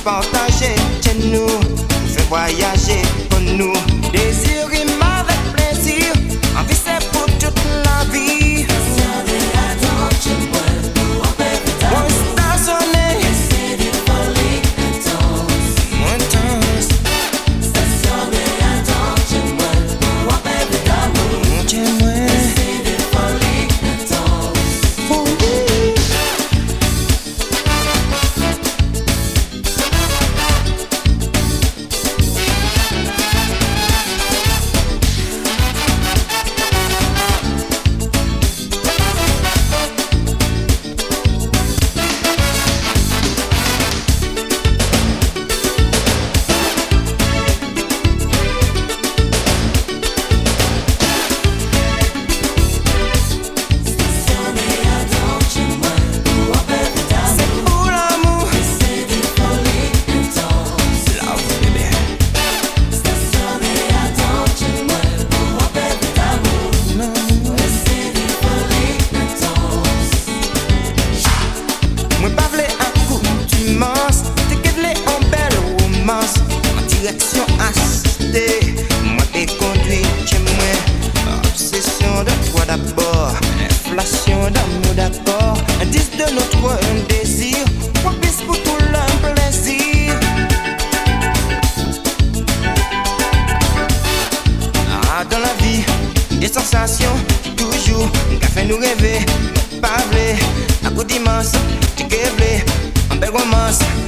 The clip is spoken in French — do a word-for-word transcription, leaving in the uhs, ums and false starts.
partager chez nous, fait voyager pour nous. Désir rime avec plaisir, envie c'est pour toute la vie. Moi stationné, moi intense. Mon Dieu, moi. Direction assistée, moi t'es conduit chez moi. Obsession de toi d'abord, inflation d'amour d'accord. Indice de notre désir, propice pour tout le plaisir. Ah, dans la vie, des sensations, toujours, qu'a fait nous rêver, pas vrai. À coup d'immense, tu rêves, en belle romance.